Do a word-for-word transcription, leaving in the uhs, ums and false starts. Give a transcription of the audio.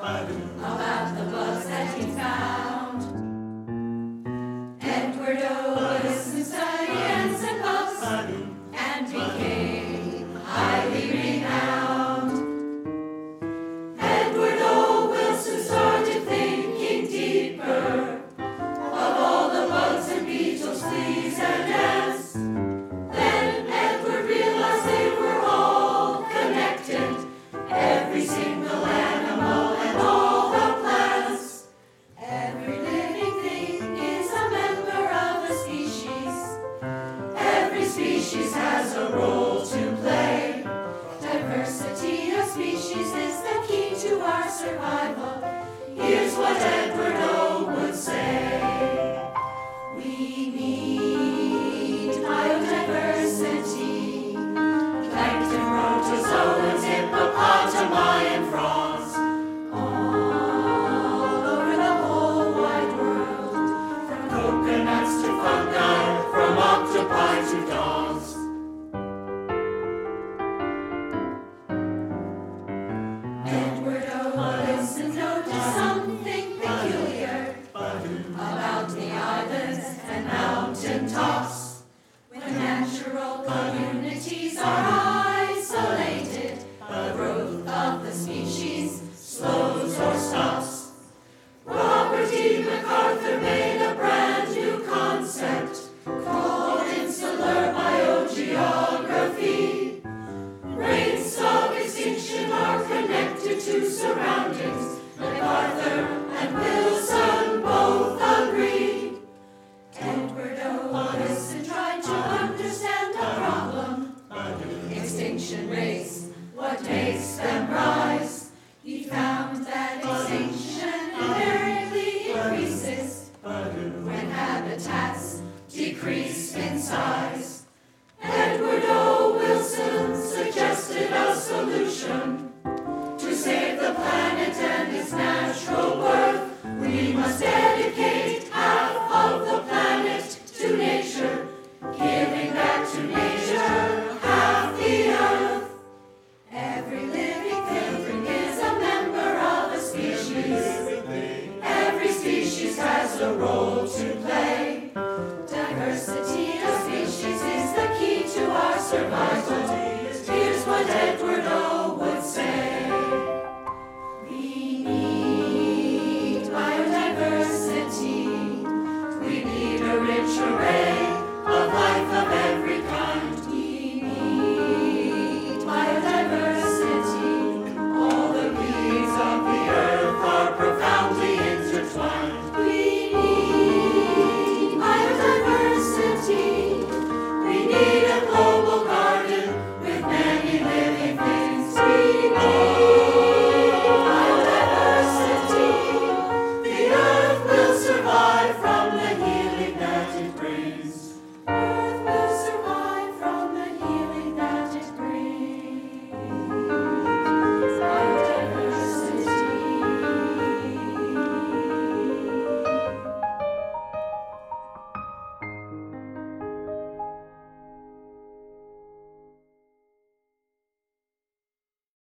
about the bugs that he found. Edward O. Wilson studied ants and bugs and became highly renowned. Edward O. Wilson started thinking deeper of all the bugs and beetles, fleas and ants. Then Edward realized they were all connected, every single animal and all the plants. Every living thing is a member of a species. Every species has a role to play. Diversity of species is the key to our survival. Here's what Edward O. would say. We need biodiversity. Plankton, protozoans, hippopotami, and frogs. All over the whole wide world. From coconuts to fungi, from octopi to dogs. Edward O. Wilson noticed something peculiar about the islands and mountain tops. When natural communities are isolated, the growth of the species slows or stops. Robert E. MacArthur made a brand new concept called insular biogeography. Rates of extinction are connected to surroundings. MacArthur and Wilson both agree. Edward O. Wilson tried to understand the problem. Extinction rates, what makes them rise?